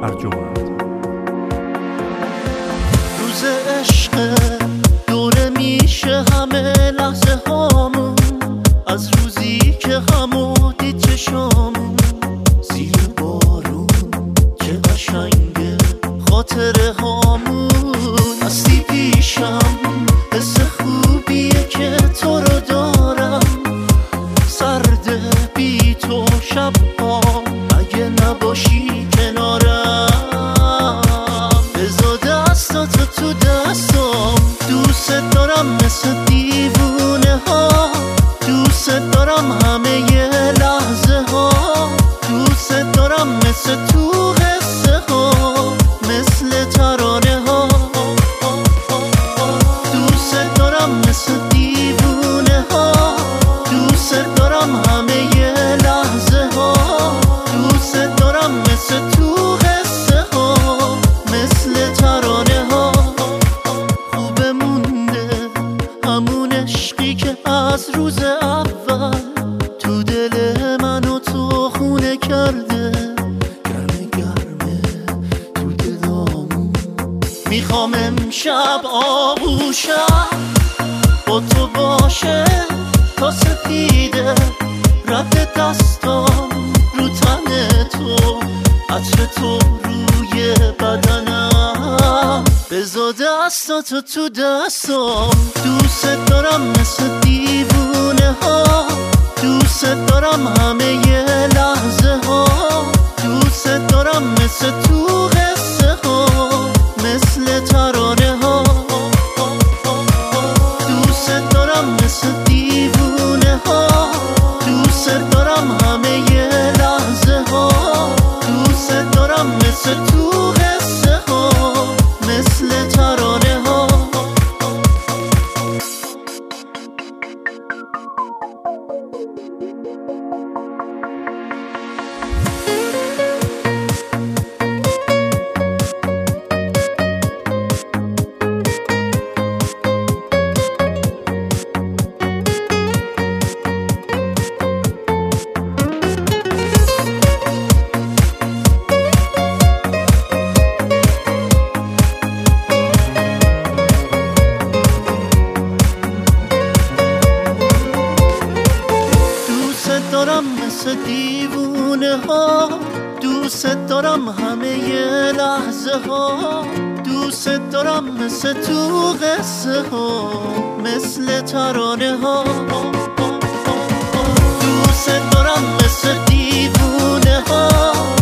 ارجمند. روز عشق دوره میشه همه لحظه هامون، از روزی که همو دید چشامون زیر بارون، چه قشنگه خاطره هامون. هستی پیشم، حس خوبیه که تو رو دارم، سرده بی تو شبها اگه نباشی کنارم. بذار دستاتو تو دستام، دوست دارم مثل دیوونه ها، دوست دارم همه یه لحظه ها، دوست دارم مثل تو حسه ها، مثل ترانه ها، دوست دارم مثل دیوونه ها، دوست دارم همه یه لحظه ها، دوست دارم مثل تو حسه ها، مثل ترانه ها. خوبه مونده همون عشقی که از روز اول تو دل من و تو خونه کرده، گرمه گرمه تو دلامون. میخوام امشب آغوشم با تو باشه تا سفیده، رفت دستام رو تن تو، عطر تو روی بدنم. بذار دستاتو تو دستام، دوست دارم مثل دیوونه ها، دوست دارم همه یه لحظه ها، دوست دارم مثل تو حسه ها، مثل ترانه ها، دوست دارم مثل دیوونه ها، دوست دارم همه یه لحظه ها، دوست دارم مثل تو حسه ها، مثل ترانه ها. دارم مثل دیوونه ها، دوست دارم همه یه لحظه ها، دوست دارم مثل تو قصه ها، مثل ترانه ها. دوست دارم مثل دیوونه ها،